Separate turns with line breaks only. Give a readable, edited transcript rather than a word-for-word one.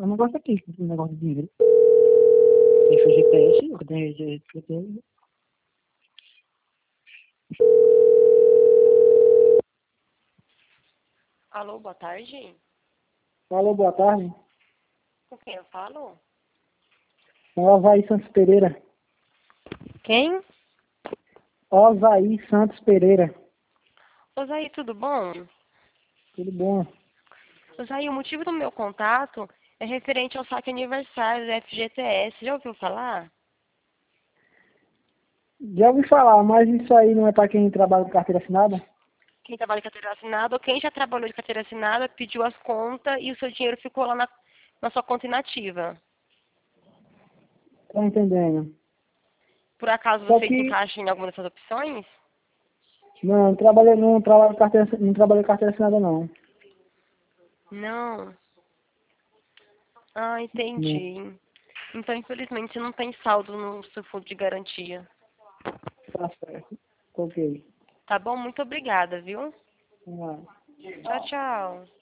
Eu não gosto aqui desse negócio de dinheiro. Tem seu GPS, eu tenho GPS.
Alô, boa tarde.
Alô, boa tarde.
Com quem eu falo?
Osaí Santos Pereira.
Quem?
Osaí Santos Pereira.
Osaí, tudo bom?
Tudo bom?
Osaí, o motivo do meu contato é referente ao saque aniversário do FGTS. Já ouviu falar?
Já ouvi falar, mas isso aí não é para quem trabalha com carteira assinada?
Quem trabalha de carteira assinada ou quem já trabalhou de carteira assinada pediu as contas e o seu dinheiro ficou lá na sua conta inativa.
Tô entendendo.
Por acaso
Só
você se
que,
encaixa em alguma dessas opções?
não trabalho com carteira, não trabalhei com carteira assinada não.
Não. Ah,
Não.
entendi. Então, infelizmente, não tem saldo no seu fundo de garantia.
Tá certo. Ok.
Tá bom? Muito obrigada, viu?
Vamos lá.
Tchau, tchau.